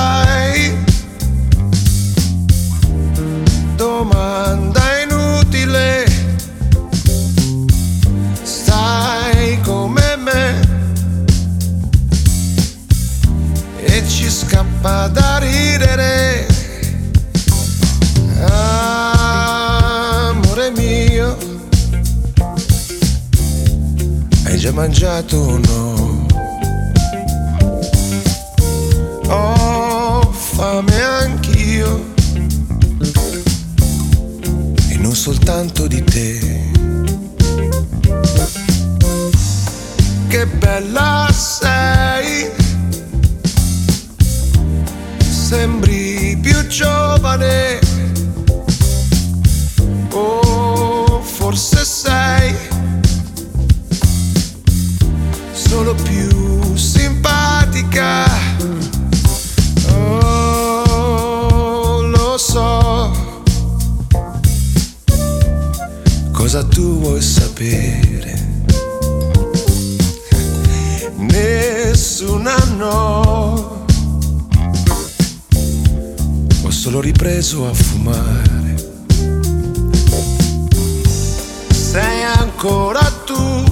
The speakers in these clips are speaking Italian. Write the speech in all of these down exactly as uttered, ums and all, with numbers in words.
sai, domanda inutile, stai come me e ci scappa da ridere. Amore mio, hai già mangiato o no? Ho fame anch'io e non soltanto di te. Che bella sei, sembri più giovane, o forse sei solo più simpatica. Oh, lo so, cosa tu vuoi sapere? Nessuna no, ho solo ripreso a fumare. Sei ancora tu,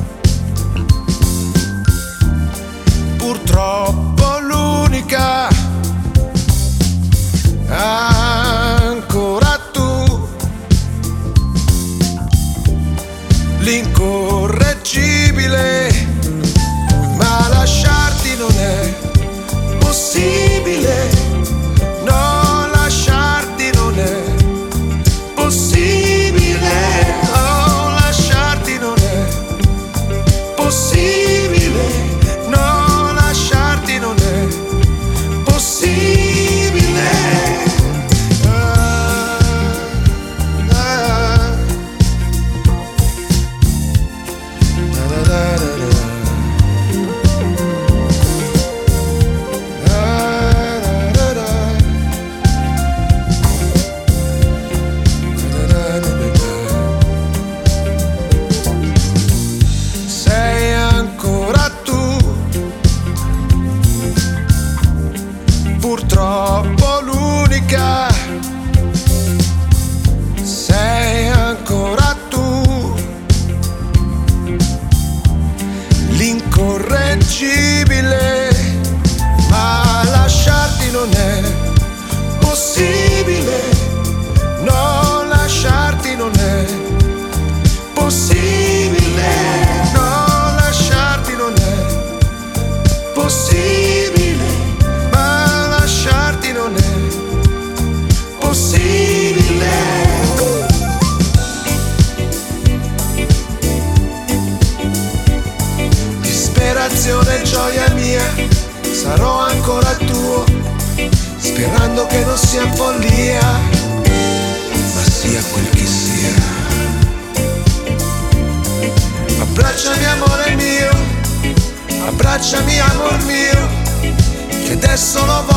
purtroppo l'unica, ancora tu, l'incorreggibile, ma lasciarti non è possibile, no, lasciarti non è possibile, oh, lasciarti non è possibile, no, lasciarti non è possibile. Ah, ah. Da, da, da, da, da. Sei ancora tu, purtroppo l'unica, sei ancora tu, l'incorreggibile, ma lasciarti non è possibile, no, lasciarti non è possibile, no, lasciarti non è possibile, ma lasciarti non è possibile. Disperazione, gioia mia, sarò ancora tuo, sperando che non sia follia, ma sia quel che sia. Abbracciami amore mio, abbracciami amor mio, che adesso lo voglio